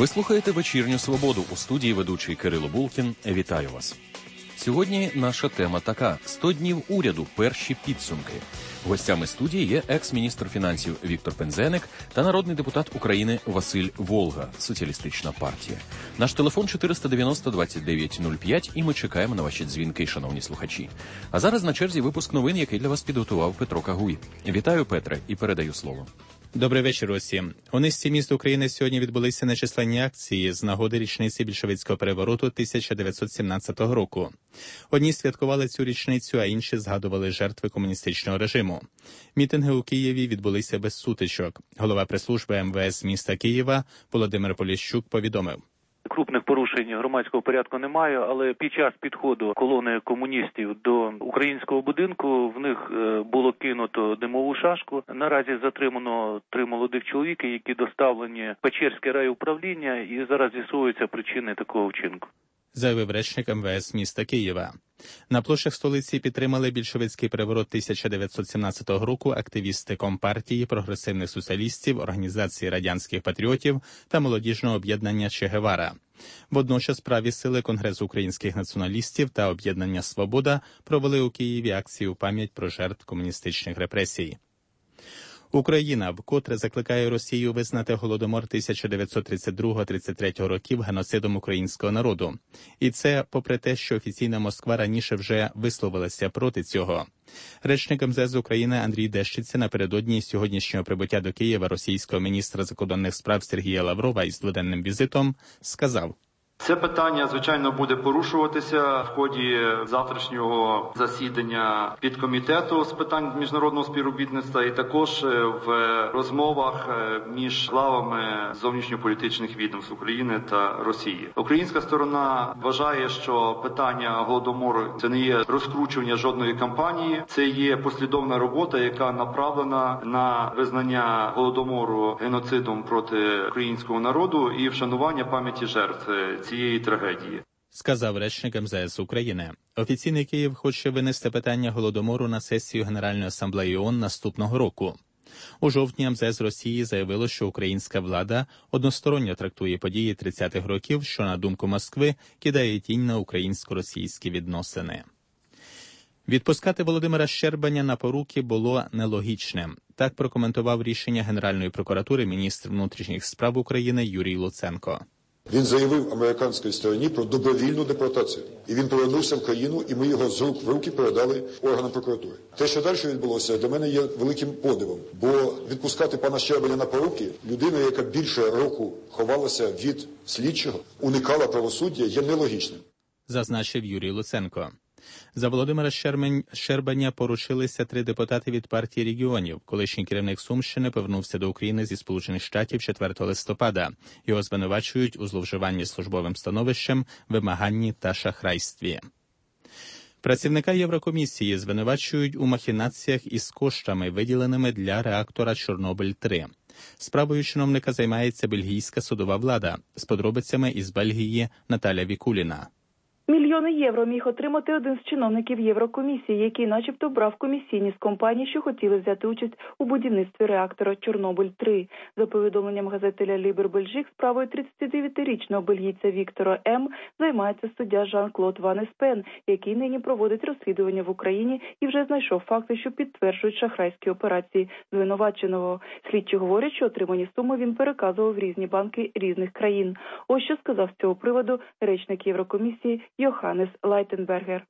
Ви слухаєте «Вечірню Свободу». У студії ведучий Кирило Булкін. Вітаю вас. Сьогодні наша тема така – 100 днів уряду. Перші підсумки. Гостями студії є екс-міністр фінансів Віктор Пинзеник та народний депутат України Василь Волга, Соціалістична партія. Наш телефон 490-2905, і ми чекаємо на ваші дзвінки, шановні слухачі. А зараз на черзі випуск новин, який для вас підготував Петро Кагуй. Вітаю, Петре, і передаю слово. Добрий вечір усім. У низці міст України сьогодні відбулися нечисленні акції з нагоди річниці більшовицького перевороту 1917 року. Одні святкували цю річницю, а інші згадували жертви комуністичного режиму. Мітинги у Києві відбулися без сутичок. Голова прес-служби МВС міста Києва Володимир Поліщук повідомив. Крупних порушень громадського порядку немає, але під час підходу колони комуністів до українського будинку в них було кинуто димову шашку. Наразі затримано 3 молодих чоловіки, які доставлені в Печерське райуправління, і зараз з'ясовуються причини такого вчинку. Заявив речник МВС міста Києва. На площах столиці підтримали більшовицький переворот 1917 року активісти Компартії, прогресивних соціалістів, Організації радянських патріотів та молодіжного об'єднання Че Гевара. Водночас праві сили Конгресу українських націоналістів та об'єднання «Свобода» провели у Києві акцію у пам'ять про жертв комуністичних репресій. Україна вкотре закликає Росію визнати Голодомор 1932-33 років геноцидом українського народу. І це попри те, що офіційна Москва раніше вже висловилася проти цього. Речник МЗС України Андрій Дещиця напередодні сьогоднішнього прибуття до Києва російського міністра закордонних справ Сергія Лаврова із дводенним візитом сказав: Це питання, звичайно, буде порушуватися в ході завтрашнього засідання підкомітету з питань міжнародного співробітництва і також в розмовах між главами зовнішньополітичних відомств України та Росії. Українська сторона вважає, що питання Голодомору – це не є розкручування жодної кампанії, це є послідовна робота, яка направлена на визнання Голодомору геноцидом проти українського народу і вшанування пам'яті жертв цієї трагедії. Сказав речник МЗС України. Офіційний Київ хоче винести питання Голодомору на сесію Генеральної асамблеї ООН наступного року. У жовтні МЗС Росії заявило, що українська влада односторонньо трактує події 30-х років, що, на думку Москви, кидає тінь на українсько-російські відносини. Відпускати Володимира Щербаня на поруки було нелогічним. Так прокоментував рішення Генеральної прокуратури міністр внутрішніх справ України Юрій Луценко. Він заявив американській стороні про добровільну депортацію. І він повернувся в країну, і ми його з рук в руки передали органам прокуратури. Те, що далі відбулося, для мене є великим подивом. Бо відпускати пана Щербаня на поруки, людина, яка більше року ховалася від слідчого, уникала правосуддя, є нелогічним. Зазначив Юрій Луценко. За Володимира Щербаня поручилися 3 депутати від партії регіонів. Колишній керівник Сумщини повернувся до України зі Сполучених Штатів 4 листопада. Його звинувачують у зловживанні службовим становищем, вимаганні та шахрайстві. Працівника Єврокомісії звинувачують у махінаціях із коштами, виділеними для реактора Чорнобиль-3. Справою чиновника займається бельгійська судова влада. З подробицями із Бельгії Наталя Вікуліна. Мільйони євро міг отримати один з чиновників Єврокомісії, який начебто брав комісійні з компаній, що хотіли взяти участь у будівництві реактора Чорнобиль-3. За повідомленням газети «Ля Лібер Бельжик», справою 39-річного бельгійця Віктора М. займається суддя Жан-Клод Ван Еспен, який нині проводить розслідування в Україні і вже знайшов факти, що підтверджують шахрайські операції звинуваченого. Слідчі говорять, що отримані суми він переказував в різні банки різних країн. Ось що сказав з цього приводу речник Єврокомісії Йоханнес Лайтенбергер.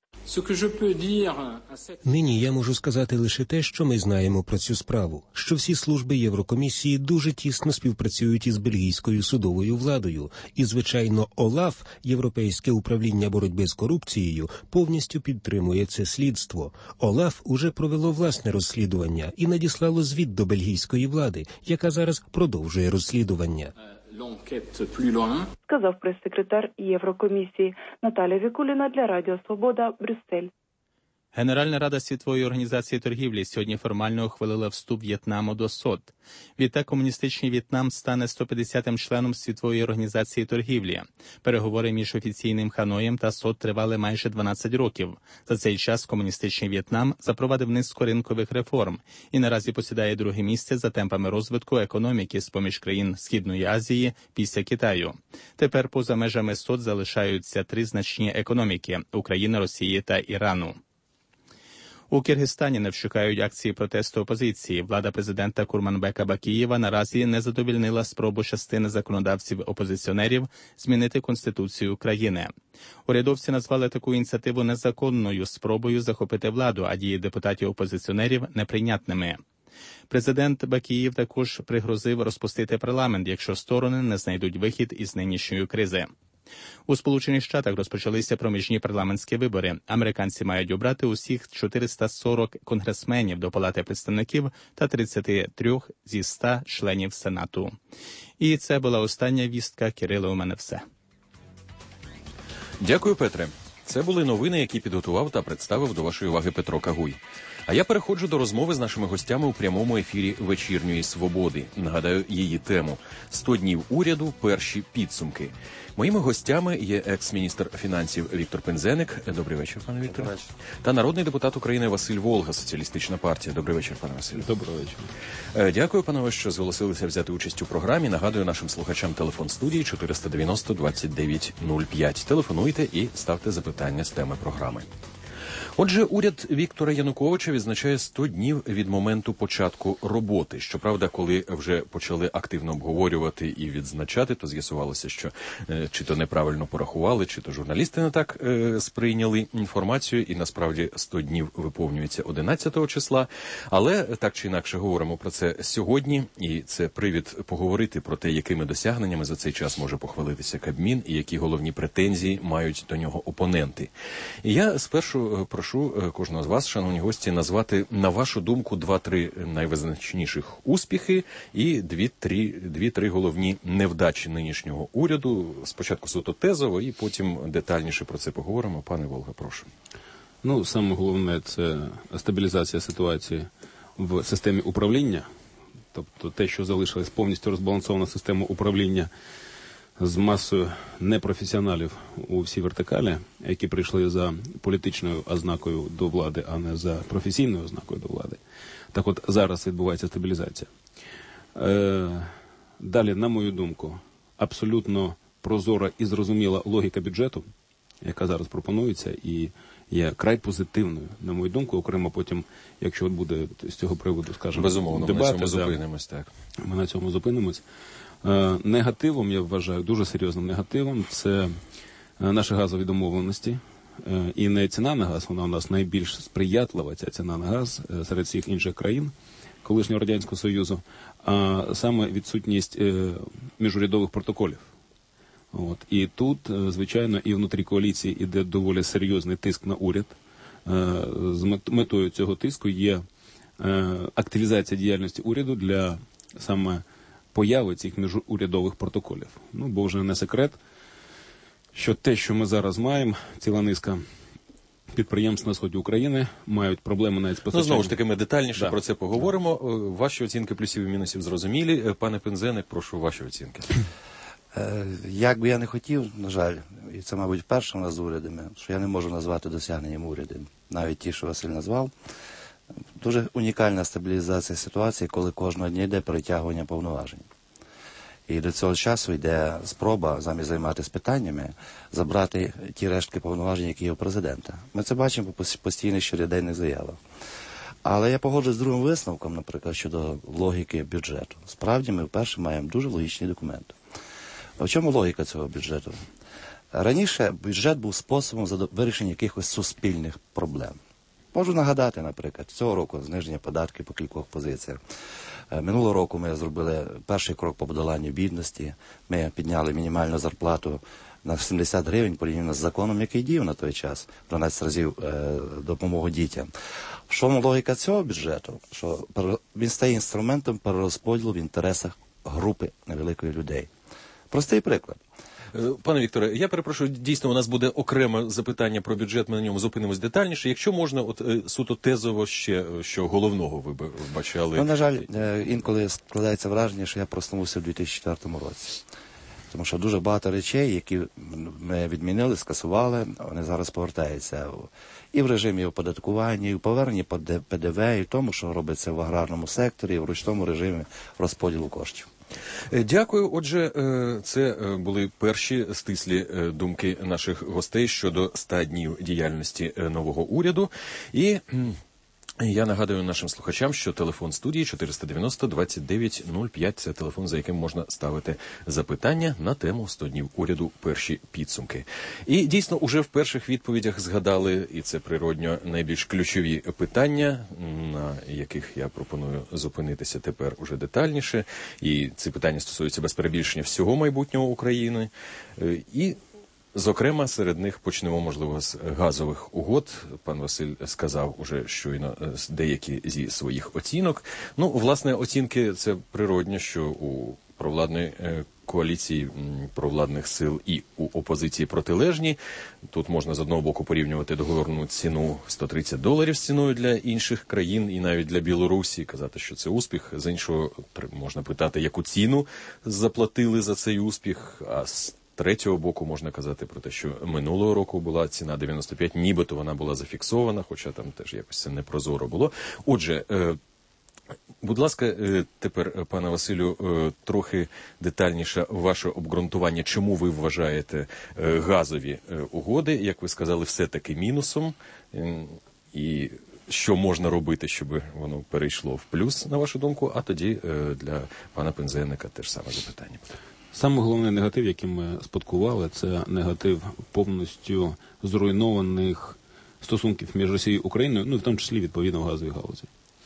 Нині я можу сказати лише те, що ми знаємо про цю справу, що всі служби Єврокомісії дуже тісно співпрацюють із бельгійською судовою владою. І, звичайно, ОЛАФ, Європейське управління боротьби з корупцією, повністю підтримує це слідство. ОЛАФ уже провело власне розслідування і надіслало звіт до бельгійської влади, яка зараз продовжує розслідування. Сказав прес-секретар Єврокомісії. Наталя Вікуліна для Радіо Свобода, Брюссель. Генеральна рада Світової організації торгівлі сьогодні формально ухвалила вступ В'єтнаму до СОТ. Відтак комуністичний В'єтнам стане 150-м членом Світової організації торгівлі. Переговори між офіційним Ханоєм та СОТ тривали майже 12 років. За цей час комуністичний В'єтнам запровадив низку ринкових реформ і наразі посідає друге місце за темпами розвитку економіки з-поміж країн Східної Азії після Китаю. Тепер поза межами СОТ залишаються 3 значні економіки – Україна, Росії та Ірану. У Киргизстані не вщухають акції протесту опозиції. Влада президента Курманбека Бакієва наразі не задовольнила спробу частини законодавців-опозиціонерів змінити Конституцію країни. Урядовці назвали таку ініціативу незаконною спробою захопити владу, а дії депутатів-опозиціонерів – неприйнятними. Президент Бакієв також пригрозив розпустити парламент, якщо сторони не знайдуть вихід із нинішньої кризи. У Сполучених Штатах розпочалися проміжні парламентські вибори. Американці мають обрати усіх 440 конгресменів до Палати представників та 33 зі 100 членів Сенату. І це була остання вістка. Кирило, у мене все. Дякую, Петре. Це були новини, які підготував та представив до вашої уваги Петро Кагуй. А я переходжу до розмови з нашими гостями у прямому ефірі «Вечірньої свободи». Нагадаю її тему – 100 днів уряду, перші підсумки. Моїми гостями є екс-міністр фінансів Віктор Пинзеник. Добрий вечір, пане Вікторе. Добрий вечір. Та народний депутат України Василь Волга, Соціалістична партія. Добрий вечір, пане Василь. Доброго вечора. Дякую, панове, що зголосилися взяти участь у програмі. Нагадую нашим слухачам телефон студії 490-29-05. Телефонуйте і ставте запитання з теми програми. Отже, уряд Віктора Януковича відзначає 100 днів від моменту початку роботи. Щоправда, коли вже почали активно обговорювати і відзначати, то з'ясувалося, що чи то неправильно порахували, чи то журналісти не так сприйняли інформацію, і насправді 100 днів виповнюється 11 числа. Але так чи інакше говоримо про це сьогодні, і це привід поговорити про те, якими досягненнями за цей час може похвалитися Кабмін і які головні претензії мають до нього опоненти. І я спершу прошу кожного з вас, шановні гості, назвати, на вашу думку, 2-3 найвизначніших успіхи і 2-3 головні невдачі нинішнього уряду. Спочатку суто тезово, і потім детальніше про це поговоримо. Пане Волга, прошу. Саме головне – це стабілізація ситуації в системі управління. Тобто те, що залишилось повністю розбалансована система управління з масою непрофесіоналів у всій вертикалі, які прийшли за політичною ознакою до влади, а не за професійною ознакою до влади. Так от, зараз відбувається стабілізація. Далі, на мою думку, абсолютно прозора і зрозуміла логіка бюджету, яка зараз пропонується, і є край позитивною, на мою думку. Окремо потім, якщо буде з цього приводу, скажімо, безумовно, дебати, ми на цьому зупинимось, так. Ми на цьому зупинимось. Негативом, я вважаю, дуже серйозним негативом, це наші газові домовленості. І не ціна на газ, вона у нас найбільш сприятлива, ця ціна на газ серед всіх інших країн колишнього Радянського Союзу, а саме відсутність міжурядових протоколів. І тут, звичайно, і внутрі коаліції іде доволі серйозний тиск на уряд. З метою цього тиску є активізація діяльності уряду для саме появи цих міжурядових протоколів. Бо вже не секрет, що те, що ми зараз маємо, ціла низка підприємств на сході України мають проблеми навіть з постачанням. Знову ж таки, ми детальніше про це поговоримо. Ваші оцінки плюсів і мінусів зрозумілі. Пане Пинзеник, прошу ваші оцінки. Як би я не хотів, на жаль, і це, мабуть, вперше у нас з урядами, що я не можу назвати досягненням уряду, навіть ті, що Василь назвав. Дуже унікальна стабілізація ситуації, коли кожного дня йде перетягування повноважень. І до цього часу йде спроба, замість займатися питаннями, забрати ті рештки повноважень, які є у президента. Ми це бачимо по постійних щоряденних заявах. Але я погоджуюсь з другим висновком, наприклад, щодо логіки бюджету. Справді, ми вперше маємо дуже логічні документи. В чому логіка цього бюджету? Раніше бюджет був способом вирішення якихось суспільних проблем. Можу нагадати, наприклад, цього року зниження податків по кількох позиціях. Минулого року ми зробили перший крок по подоланню бідності. Ми підняли мінімальну зарплату на 70 гривень порівняно з законом, який діяв на той час, 12 разів допомогу дітям. В чому логіка цього бюджету? Що він стає інструментом перерозподілу в інтересах групи невеликої людей. Простий приклад. Пане Вікторе, я перепрошую, дійсно у нас буде окреме запитання про бюджет, ми на ньому зупинимось детальніше. Якщо можна, суто тезово ще, що головного ви б бачили? На жаль, інколи складається враження, що я проснувся в 2004 році. Тому що дуже багато речей, які ми відмінили, скасували, вони зараз повертаються і в режимі оподаткування, і в поверненні ПДВ, і в тому, що робиться в аграрному секторі, і в ручному режимі розподілу коштів. Дякую. Отже, це були перші стислі думки наших гостей щодо 100 днів діяльності нового уряду. І я нагадую нашим слухачам, що телефон студії 490-29-05 – це телефон, за яким можна ставити запитання на тему 100 днів уряду перші підсумки. І дійсно, уже в перших відповідях згадали, і це природньо, найбільш ключові питання, на яких я пропоную зупинитися тепер уже детальніше. І ці питання стосуються без перебільшення всього майбутнього України. І зокрема, серед них почнемо, можливо, з газових угод. Пан Василь сказав уже щойно деякі зі своїх оцінок. Ну, власне, оцінки – це природньо, що у провладної коаліції провладних сил і у опозиції протилежні. Тут можна з одного боку порівнювати договорну ціну $130 з ціною для інших країн і навіть для Білорусі, казати, що це успіх. З іншого можна питати, яку ціну заплатили за цей успіх, а з третього боку можна казати про те, що минулого року була ціна 95, нібито вона була зафіксована, хоча там теж якось це непрозоро було. Отже, будь ласка, тепер, пане Василю, трохи детальніше ваше обґрунтування, чому ви вважаєте газові угоди, як ви сказали, все-таки мінусом, і що можна робити, щоб воно перейшло в плюс, на вашу думку, а тоді для пана Пинзеника теж саме запитання. Саме головний негатив, який ми спадкували, це негатив повністю зруйнованих стосунків між Росією і Україною, ну, в тому числі, відповідно, в газовій галузі.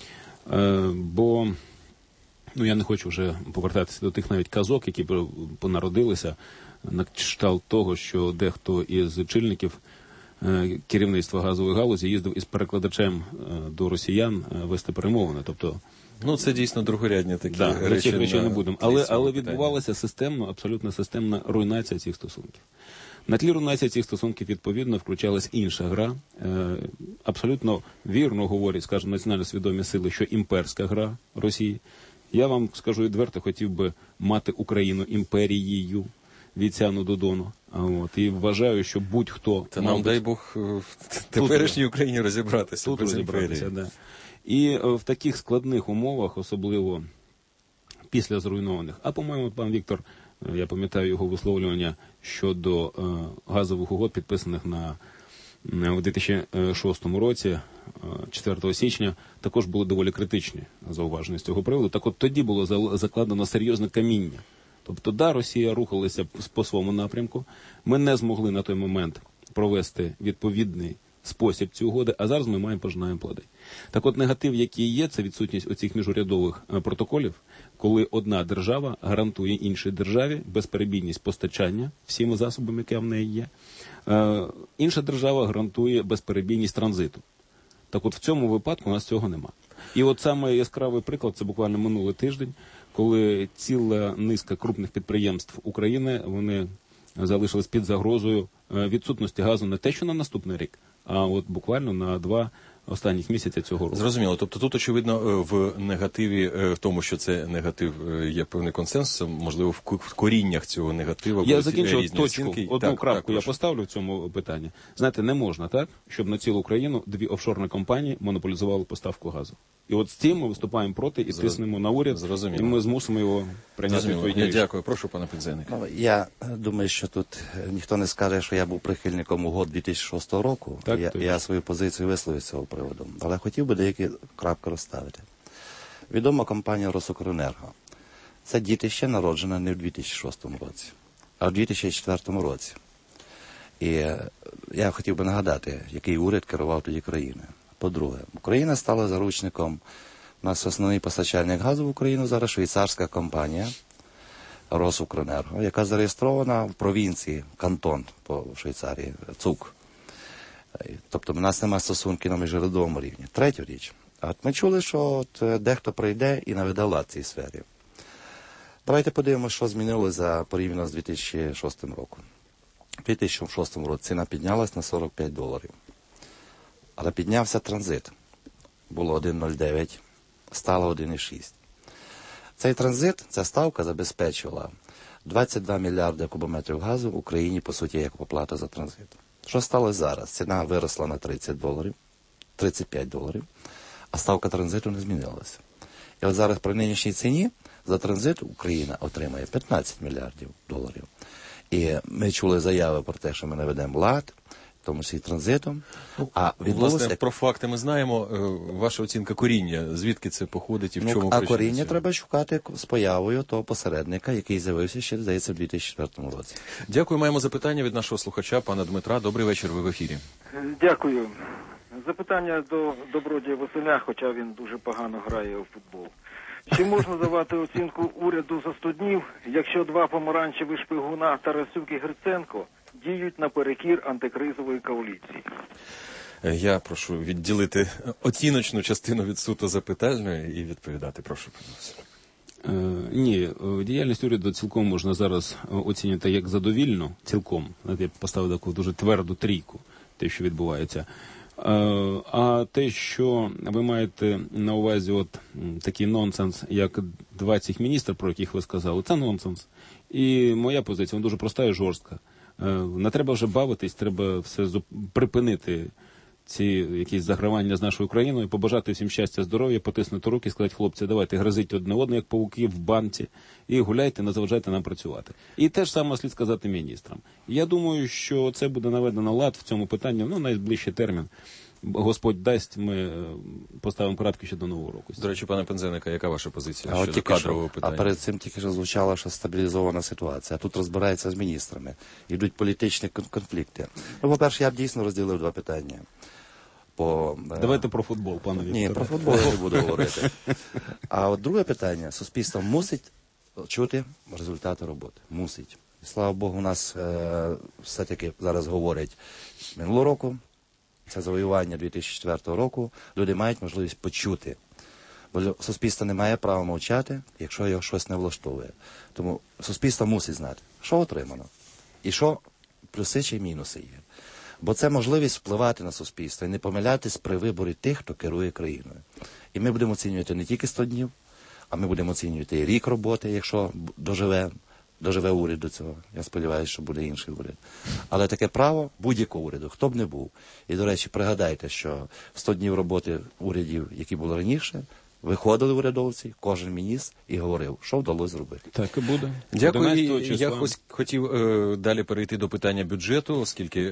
Бо, я не хочу вже повертатися до тих навіть казок, які понародилися на кшталт того, що дехто із очільників керівництва газової галузі їздив із перекладачем до росіян вести перемовини, тобто це дійсно другорядні такі речі. До цих речей не будемо. Але відбувалася абсолютно системна руйнація цих стосунків. На тлі руйнації цих стосунків, відповідно, включалась інша гра. Абсолютно вірно говорять, скажімо, національно свідомі сили, що імперська гра Росії. Я вам скажу відверто, хотів би мати Україну імперією від Сяну до Дону. І вважаю, що будь-хто... Та нам, дай Бог, в теперішній Україні розібратися. Тут розібратися, да. І в таких складних умовах, особливо після зруйнованих, а, по-моєму, пан Віктор, я пам'ятаю його висловлювання щодо газових угод, підписаних у 2006 році, 4 січня, також були доволі критичні зауваження з цього приводу. Так от тоді було закладено серйозне каміння. Тобто, Росія рухалася по своєму напрямку, ми не змогли на той момент провести відповідний спосіб ці угоди, а зараз ми пожинаємо плоди. Так от негатив, який є, це відсутність оцих міжурядових протоколів, коли одна держава гарантує іншій державі безперебійність постачання всіми засобами, які в неї є. Інша держава гарантує безперебійність транзиту. Так от в цьому випадку у нас цього нема. І от саме яскравий приклад, це буквально минулий тиждень, коли ціла низка крупних підприємств України, вони залишились під загрозою відсутності газу не те, що на наступний рік, а от буквально на 2 останніх місяця цього року. Зрозуміло. Тобто тут, очевидно, в негативі, в тому, що це негатив, є певний консенсус, можливо, в коріннях цього негативу я закінчу точку, одну крапку я прошу. поставлю в цьому питанні. Знаєте, не можна так, щоб на цілу Україну 2 офшорні компанії монополізували поставку газу. І от з цим ми виступаємо проти і тиснемо на уряд, і ми змусимо його прийняти відповідні рішення. Дякую. Прошу, пане Пинзеник. Я думаю, що тут ніхто не скаже, що я був прихильником угод 2006 року. Я свою позицію висловив з цього приводу. Але хотів би деякі крапки розставити. Відома компанія «Росукренерго». Це дітище народжене не в 2006 році, а в 2004 році. І я хотів би нагадати, який уряд керував тоді країною. По-друге, Україна стала заручником, у нас основний постачальник газу в Україну зараз швейцарська компанія «Росукренерго», яка зареєстрована в провінції, кантон по Швейцарії, ЦУК. Тобто в нас немає стосунків на міжнародному рівні. Третя річ. От ми чули, що дехто прийде і наведе лад в цій сфері. Давайте подивимося, що змінилося порівняно з 2006 роком. У 2006 році ціна піднялась на $45. Але піднявся транзит. Було 1,09, стало 1,6. Цей транзит, ця ставка забезпечувала 22 мільярди кубометрів газу в Україні, по суті, як оплата за транзит. Що сталося зараз? Ціна виросла на $30, $35, а ставка транзиту не змінилася. І от зараз при нинішній ціні за транзит Україна отримає 15 мільярдів доларів. І ми чули заяви про те, що ми наведемо лад, в тому числі транзитом. Власне, про факти ми знаємо. Ваша оцінка коріння, звідки це походить і в чому причина? А коріння треба шукати з появою того посередника, який з'явився ще, здається, в 2004 році. Дякую. Маємо запитання від нашого слухача, пана Дмитра. Добрий вечір, ви в ефірі. Дякую. Запитання до Добродія Василя, хоча він дуже погано грає у футбол. Чи можна давати оцінку уряду за 100 днів, якщо два помаранчеві шпигуна Тарасюк і Гриценко діють наперекір антикризової коаліції? Я прошу відділити оціночну частину від суто запитальної і відповідати. Прошу, пане Василю. Ні, діяльність уряду цілком можна зараз оцінювати як задовільно, цілком. Я поставив таку дуже тверду трійку, те, що відбувається. А те, що ви маєте на увазі от такий нонсенс, як 20 міністрів, про яких ви сказали, це нонсенс. І моя позиція, вона дуже проста і жорстка. Не треба вже бавитись, треба все припинити ці якісь загравання з нашою країною, побажати всім щастя, здоров'я, потиснути руки, сказати, хлопці, давайте гризіть одне одне, як павуки в банці, і гуляйте, не заважайте нам працювати. І те ж саме слід сказати міністрам. Я думаю, що це буде наведено лад в цьому питанні, найближчий термін. Господь дасть, ми поставимо крапки ще до Нового року. До речі, пане Пинзеника, яка ваша позиція щодо кадрового питання? А перед цим тільки що звучало, що стабілізована ситуація. А тут розбирається з міністрами. Йдуть політичні конфлікти. По-перше, я б дійсно розділив два питання. Давайте про футбол, пане Вікторе. Ні, про футбол я не буду говорити. А от друге питання. Суспільство мусить чути результати роботи. Мусить. І, слава Богу, у нас все-таки зараз говорять минулого року, це завоювання 2004 року, люди мають можливість почути. Бо суспільство не має права мовчати, якщо його щось не влаштовує. Тому суспільство мусить знати, що отримано, і що плюси чи мінуси є. Бо це можливість впливати на суспільство і не помилятись при виборі тих, хто керує країною. І ми будемо оцінювати не тільки 100 днів, а ми будемо оцінювати і рік роботи, якщо доживе уряд до цього. Я сподіваюся, що буде інший уряд. Але таке право будь-якого уряду, хто б не був. І, до речі, пригадайте, що 100 днів роботи урядів, які були раніше, виходили урядовці, кожен міністр, і говорив, що вдалося зробити. Так і буде. Дякую. Я хотів далі перейти до питання бюджету, оскільки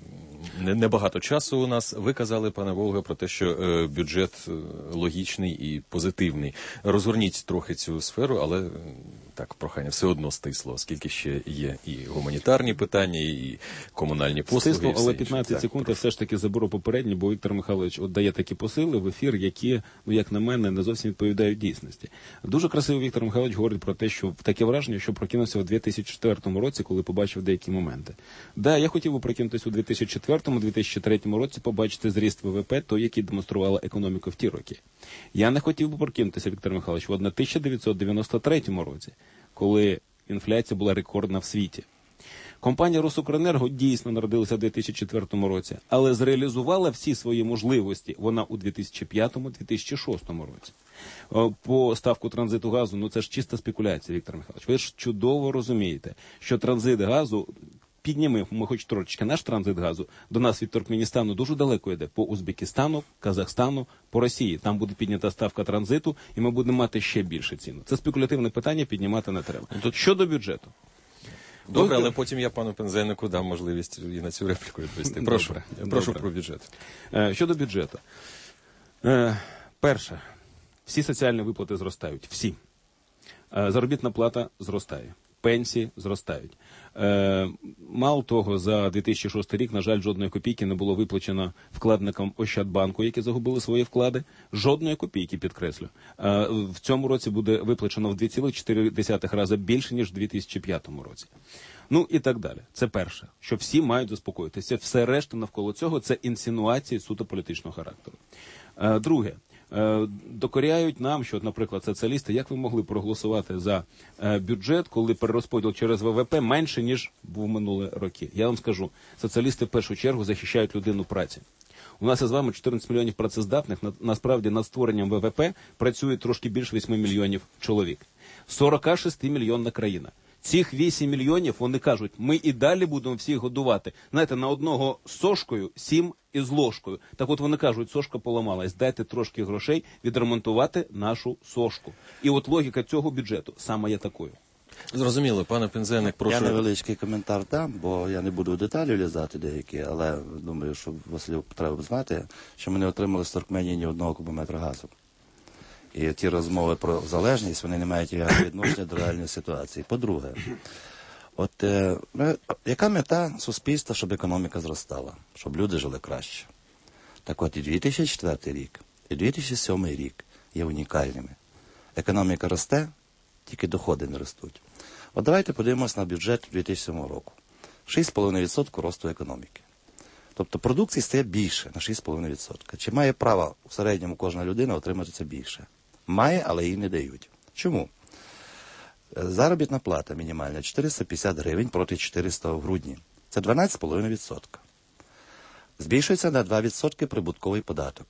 небагато часу у нас. Ви казали, пане Волга, про те, що бюджет логічний і позитивний. Розгорніть трохи цю сферу, але так, прохання, все одно стисло, оскільки ще є і гуманітарні питання, і комунальні послуги. Стисло, але 15 секунд я все ж таки заберу попередні, бо Віктор Михайлович дає такі посили в ефір, які, як на мене, не зовсім відповідають дійсності. Дуже красиво Віктор Михайлович говорить про те, що таке враження, що прокинувся в 2004 році, коли побачив деякі моменти. Да, я хотів би прокинутися у 2004-2003 році, побачити зріст ВВП, той, який демонструвала економіка в ті роки. Я не хотів би прокинутися, Віктор Михайлович, в 1993 році, коли інфляція була рекордна в світі. Компанія «Росукренерго» дійсно народилася в 2004 році, але зреалізувала всі свої можливості вона у 2005-2006 році. По ставку транзиту газу, це ж чиста спекуляція, Віктор Михайлович. Ви ж чудово розумієте, що транзит газу піднімемо, ми хоч трошечки наш транзит газу, до нас від Туркменістану дуже далеко йде, по Узбекистану, Казахстану, по Росії. Там буде піднята ставка транзиту, і ми будемо мати ще більше ціну. Це спекулятивне питання, піднімати не треба. Щодо бюджету. Добре, але потім я пану Пинзенику дам можливість і на цю репліку відповісти. Прошу про бюджет. Щодо бюджету. Перше. Всі соціальні виплати зростають. Всі. Заробітна плата зростає. Пенсії зростають. Мало того, за 2006 рік, на жаль, жодної копійки не було виплачено вкладникам Ощадбанку, які загубили свої вклади. Жодної копійки, підкреслю. В цьому році буде виплачено в 2,4 рази більше, ніж в 2005 році. І так далі. Це перше, що всі мають заспокоїтися. Все решта навколо цього – це інсинуації суто політичного характеру. Друге. докоряють нам, що, наприклад, соціалісти, як ви могли проголосувати за бюджет, коли перерозподіл через ВВП менше, ніж був минулі роки? Я вам скажу, соціалісти в першу чергу захищають людину праці. У нас із вами 14 мільйонів працездатних, насправді над створенням ВВП працює трошки більше 8 мільйонів чоловік. 46-мільйонна країна. Цих 8 мільйонів, вони кажуть, ми і далі будемо всіх годувати. Знаєте, на одного з сошкою, 7 із ложкою. Так от вони кажуть, сошка поламалась, дайте трошки грошей відремонтувати нашу сошку. І от логіка цього бюджету саме є такою. Зрозуміло, пане Пинзеник, прошу. Я невеличкий коментар дам, бо я не буду в деталі влізати деякі, але думаю, що Василю треба знати, що ми не отримали з Туркменії ні одного кубометра газу. І ті розмови про залежність, вони не мають ніякого відношення до реальної ситуації. По-друге, яка мета суспільства, щоб економіка зростала, щоб люди жили краще? Так от і 2004 рік, і 2007 рік є унікальними. Економіка росте, тільки доходи не ростуть. От давайте подивимось на бюджет 2007 року. 6,5% росту економіки. Тобто продукції стає більше на 6,5%. Чи має право в середньому кожна людина отримати це більше? Має, але їй не дають. Чому? Заробітна плата мінімальна 450 гривень проти 400 в грудні. Це 12,5%. Збільшується на 2% прибутковий податок.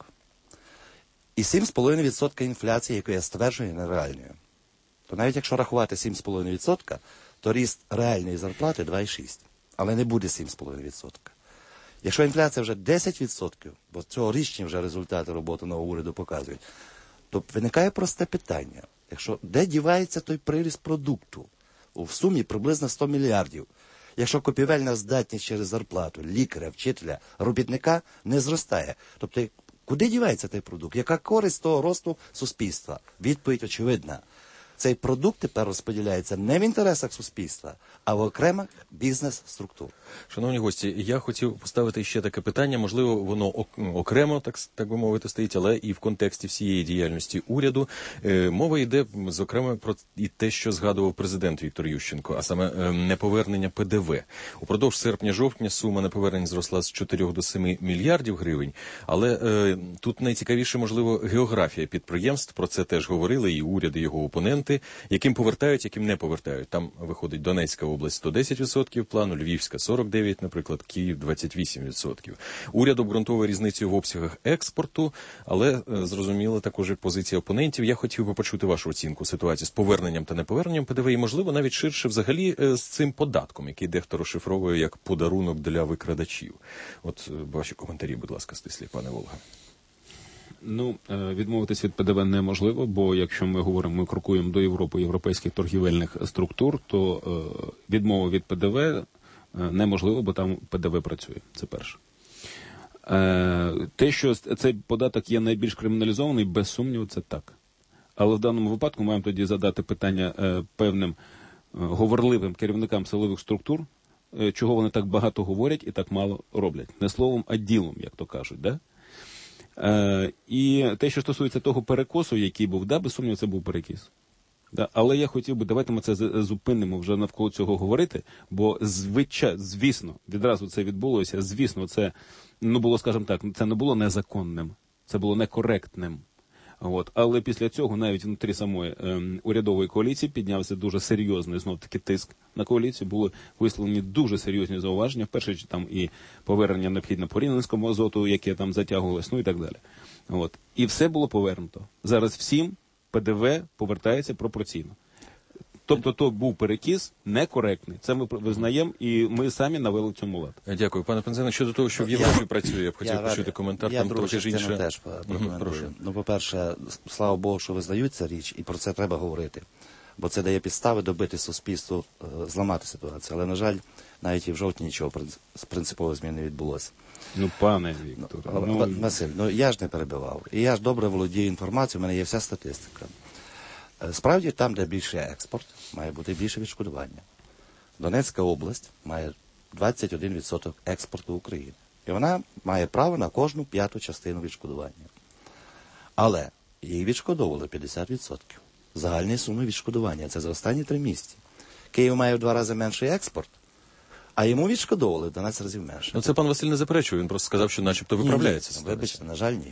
І 7,5% інфляції, яку я стверджую, нереальною. То навіть якщо рахувати 7,5%, то ріст реальної зарплати 2,6%. Але не буде 7,5%. Якщо інфляція вже 10%, бо цьогорічні вже результати роботи нового уряду показують, то виникає просте питання. Де дівається той приріст продукту? В сумі приблизно 100 мільярдів. Якщо купівельна здатність через зарплату лікаря, вчителя, робітника не зростає. Тобто, куди дівається той продукт? Яка користь того росту суспільства? Відповідь очевидна. Цей продукт тепер розподіляється не в інтересах суспільства, а в окремих бізнес-структур. Шановні гості, я хотів поставити ще таке питання, можливо, воно окремо, так би мовити, стоїть, але і в контексті всієї діяльності уряду. Мова йде, зокрема, про і те, що згадував президент Віктор Ющенко, а саме неповернення ПДВ. Упродовж серпня-жовтня сума неповернень зросла з 4 до 7 мільярдів гривень, але тут найцікавіше, можливо, географія підприємств, про це теж говорили і уряд, і його опоненти, яким повертають, яким не повертають. Там виходить Донецька область 110% плану, Львівська 49%, наприклад, Київ 28%. Уряд обґрунтовує різницю в обсягах експорту, але зрозуміло також і позиція опонентів. Я хотів би почути вашу оцінку ситуації з поверненням та неповерненням ПДВ і, можливо, навіть ширше взагалі з цим податком, який дехто розшифровує як подарунок для викрадачів. От ваші коментарі, будь ласка, стислі, пане Волга. Відмовитись від ПДВ неможливо, бо якщо ми говоримо, ми крокуємо до Європи, європейських торгівельних структур, то відмова від ПДВ неможливо, бо там ПДВ працює. Це перше. Те, що цей податок є найбільш криміналізований, без сумніву, це так. Але в даному випадку маємо тоді задати питання певним говорливим керівникам силових структур, чого вони так багато говорять і так мало роблять. Не словом, а ділом, як то кажуть, да? І те, що стосується того перекосу, який був, без сумніву, це був перекіс. Да? Але я хотів би, давайте ми це зупинимо вже навколо цього говорити, бо звісно, відразу це відбулося, звісно, це, було, скажімо так, це не було незаконним, це було некоректним. Але після цього навіть внутрі самої урядової коаліції піднявся дуже серйозний знов-таки тиск на коаліцію, були висловлені дуже серйозні зауваження, вперше там і повернення необхідно по Рівненському азоту, яке там затягувалось, і так далі. І все було повернуто. Зараз всім ПДВ повертається пропорційно. Тобто то був перекіс некоректний. Це ми визнаємо і ми самі навели цьому лад. Дякую. Пане Пинзеник, щодо того, що в Європі працює, я б хотів почути коментар. Я там трохи ж інше. теж прокоментую. По-перше, слава Богу, що визнають цю річ, і про це треба говорити. Бо це дає підстави добити суспільству, зламати ситуацію. Але, на жаль, навіть і в жовтні нічого з принципової зміни не відбулося. Пане Віктор. Василь, я ж не перебивав. І я ж добре володію інформацією, у мене є вся статистика. Справді, там, де більше експорт, має бути більше відшкодування. Донецька область має 21% експорту України. І вона має право на кожну 5-ту частину відшкодування. Але їй відшкодовували 50%. Загальні суми відшкодування. Це за останні 3 місяці. Київ має в 2 рази менший експорт, а йому відшкодовували в 12 разів менше. Це пан Василь не заперечує, він просто сказав, що начебто виправляється. Вибачте, на жаль, ні.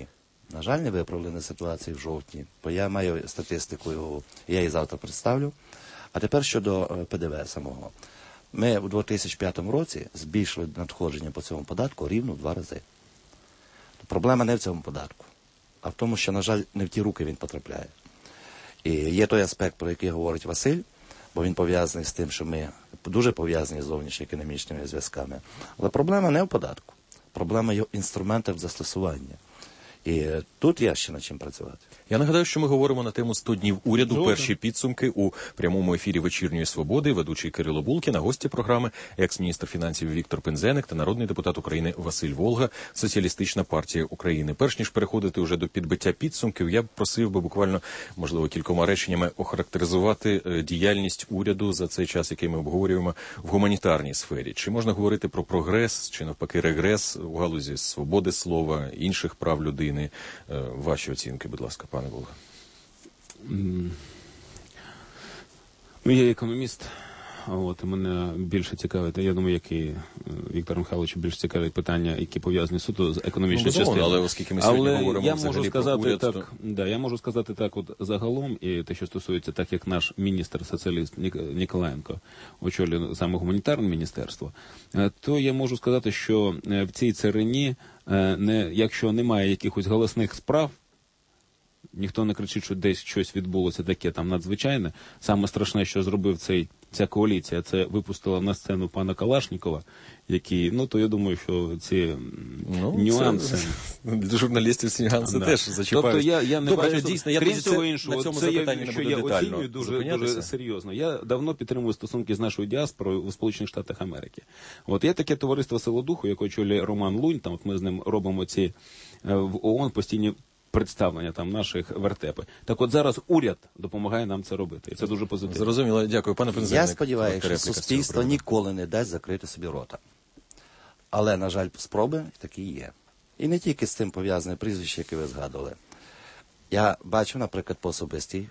На жаль, не виправлена ситуація в жовтні, бо я маю статистику його, я її завтра представлю. А тепер щодо ПДВ самого. Ми у 2005 році збільшили надходження по цьому податку рівно в 2 рази. Проблема не в цьому податку, а в тому, що, на жаль, не в ті руки він потрапляє. І є той аспект, про який говорить Василь, бо він пов'язаний з тим, що ми дуже пов'язані з зовнішньоекономічними зв'язками. Але проблема не в податку, проблема його інструментів застосування. І тут є ще над чим працювати. Я нагадаю, що ми говоримо на тему 100 днів уряду. Перші підсумки у прямому ефірі «Вечірньої свободи». Ведучий Кирило Булкін, а гості програми екс-міністр фінансів Віктор Пинзеник та народний депутат України Василь Волга, Соціалістична партія України. Перш ніж переходити вже до підбиття підсумків, я б просив би буквально, можливо, кількома реченнями охарактеризувати діяльність уряду за цей час, який ми обговорюємо в гуманітарній сфері. Чи можна говорити про прогрес, чи навпаки регрес у галузі свободи слова, інших прав людини? Ваші оцінки, будь ласка, пане Волга. Ну, я економіст, і мене більше цікавить, я думаю, як і Віктор Михайлович, більше цікавить питання, які пов'язані суто з економічною частиною. Але оскільки ми сьогодні говоримо взагалі про уряд, так, я можу сказати так, от загалом, і те, що стосується, так як наш міністр-соціаліст Ніколаєнко очолює саме гуманітарне міністерство, то я можу сказати, що в цій царині, якщо немає якихось голосних справ, ніхто не кричить, що десь щось відбулося таке там надзвичайне. Саме страшне, що зробив ця коаліція, це випустила на сцену пана Калашнікова, який, то я думаю, що ці нюанси... Для журналістів ці нюанси теж зачіпають. Тобто я не Добре, бачу, дійсно, я крім цього іншого, на цьому це запитанні не буду детально оцінюю дуже серйозно. Я давно підтримую стосунки з нашою діаспорою у Сполучених Штатах Америки. Є таке товариство «Сила духу», яке очолює Роман Лунь, там ми з ним робимо ці в ООН постійні представлення там наших вертепи. Так от зараз уряд допомагає нам це робити. І це дуже позитивно. Зрозуміло. Дякую, пане Пинзеник. Я сподіваюся, що суспільство ніколи не дасть закрити собі рота. Але, на жаль, спроби такі є. І не тільки з цим пов'язане прізвище, яке ви згадували. Я бачу, наприклад, по особистій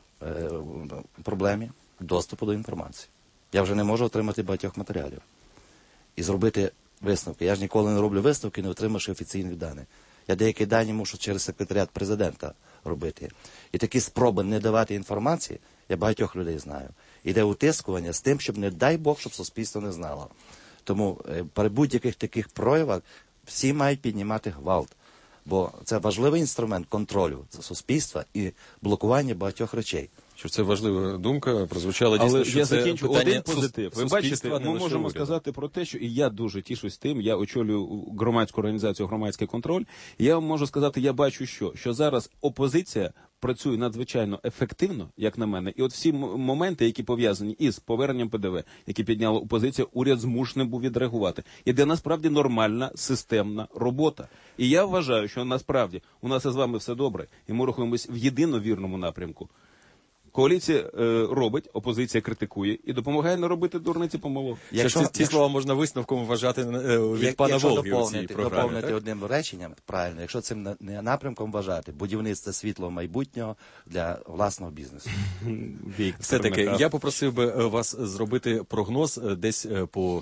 проблемі доступу до інформації. Я вже не можу отримати багатьох матеріалів. І зробити висновки. Я ж ніколи не роблю висновки, не отримавши офіційних даних. Я деякі дані мушу через секретаріат президента робити. І такі спроби не давати інформації, я багатьох людей знаю. Іде утискування з тим, щоб, не дай Бог, щоб суспільство не знало. Тому при будь-яких таких проявах всі мають піднімати гвалт. Бо це важливий інструмент контролю суспільства і блокування багатьох речей. Що це важлива думка, прозвучала дійсно, але що я це закінчу один позитив. Ви бачите, ми можемо уряду сказати про те, що і я дуже тішусь тим, я очолюю громадську організацію «Громадський контроль», і я вам можу сказати, я бачу, що зараз опозиція працює надзвичайно ефективно, як на мене, і от всі моменти, які пов'язані із поверненням ПДВ, які підняла опозиція, уряд змушений був відреагувати. Іде насправді нормальна системна робота. І я вважаю, що насправді у нас із вами все добре, і ми рухаємось в єдино вірному напрямку. Коаліція робить, опозиція критикує і допомагає не робити дурниці помилок. Якщо ці слова можна висновком вважати від пана Волги у цій програмі. Доповнити одним реченням, правильно, якщо цим напрямком вважати, будівництво світлого майбутнього для власного бізнесу. Все-таки, я попросив би вас зробити прогноз десь по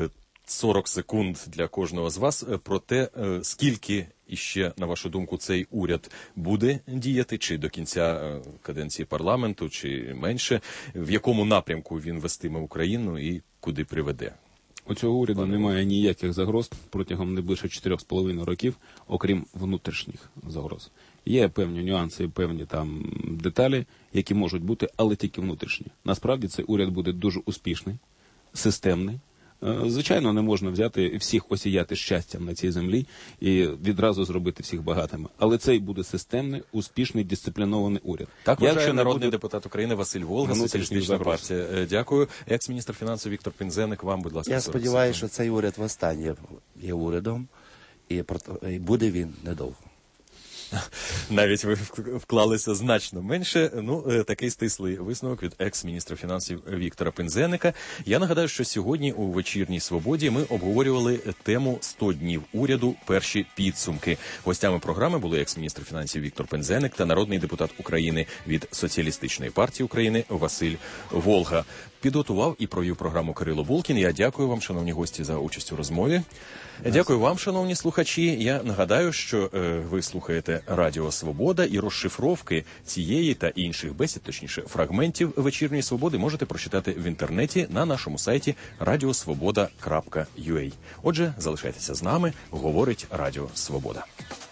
40 секунд для кожного з вас про те, скільки іще, на вашу думку, цей уряд буде діяти, чи до кінця каденції парламенту, чи менше, в якому напрямку він вестиме Україну і куди приведе? У цього уряду немає ніяких загроз протягом найближчих 4,5 років, окрім внутрішніх загроз. Є певні нюанси, певні там деталі, які можуть бути, але тільки внутрішні. Насправді цей уряд буде дуже успішний, системний. Звичайно, не можна взяти всіх осіяти щастям на цій землі і відразу зробити всіх багатими. Але цей буде системний, успішний, дисциплінований уряд. Так вважає народний депутат України Василь Волга, Соціалістична партія. Дякую. Екс-міністр фінансів Віктор Пинзеник, вам, будь ласка. Я сподіваюся, що цей уряд востаннє є урядом, і буде він недовго. Навіть ви вклалися значно менше. Такий стислий висновок від екс-міністра фінансів Віктора Пинзеника. Я нагадаю, що сьогодні у «Вечірній свободі» ми обговорювали тему 100 днів уряду, перші підсумки. Гостями програми були екс-міністр фінансів Віктор Пинзеник та народний депутат України від Соціалістичної партії України Василь Волга. Підготував і провів програму Кирило Булкін. Я дякую вам, шановні гості, за участь у розмові. Дякую вам, шановні слухачі. Я нагадаю, що ви слухаєте Це Радіо Свобода, і розшифровки цієї та інших бесід, точніше, фрагментів «Вечірньої свободи» можете прочитати в інтернеті на нашому сайті radiosvoboda.ua. Отже, залишайтеся з нами, говорить Радіо Свобода.